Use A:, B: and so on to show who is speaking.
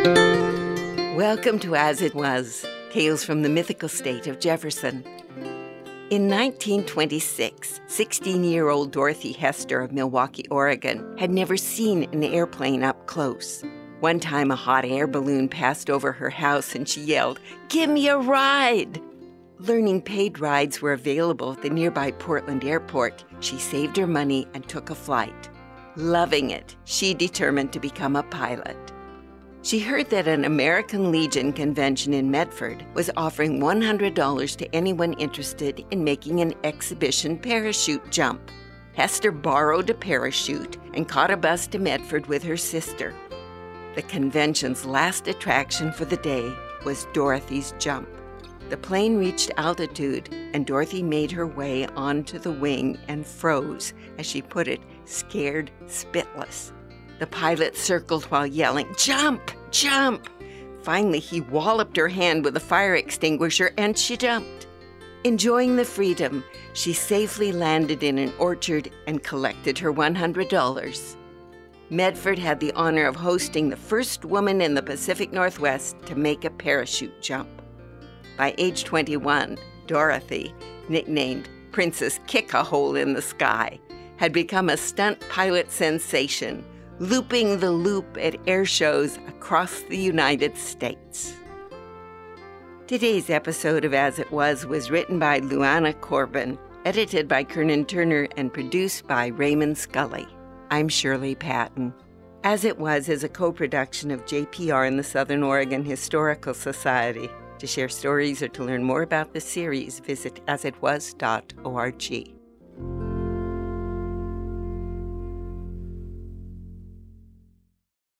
A: Welcome to As It Was, Tales from the Mythical State of Jefferson. In 1926, 16-year-old Dorothy Hester of Milwaukee, Oregon, had never seen an airplane up close. One time, a hot air balloon passed over her house and she yelled, "Give me a ride!" Learning paid rides were available at the nearby Portland airport, she saved her money and took a flight. Loving it, she determined to become a pilot. She heard that an American Legion convention in Medford was offering $100 to anyone interested in making an exhibition parachute jump. Hester borrowed a parachute and caught a bus to Medford with her sister. The convention's last attraction for the day was Dorothy's jump. The plane reached altitude, and Dorothy made her way onto the wing and froze, as she put it, scared spitless. The pilot circled while yelling, "Jump! Jump!" Finally, he walloped her hand with a fire extinguisher, and she jumped. Enjoying the freedom, she safely landed in an orchard and collected her $100. Medford had the honor of hosting the first woman in the Pacific Northwest to make a parachute jump. By age 21, Dorothy, nicknamed Princess Kick-a-Hole-in-the-Sky, had become a stunt pilot sensation, looping the loop at air shows across the United States. Today's episode of As It Was written by Luana Corbin, edited by Kernan Turner, and produced by Raymond Scully. I'm Shirley Patton. As It Was is a co-production of JPR and the Southern Oregon Historical Society. To share stories or to learn more about the series, visit asitwas.org.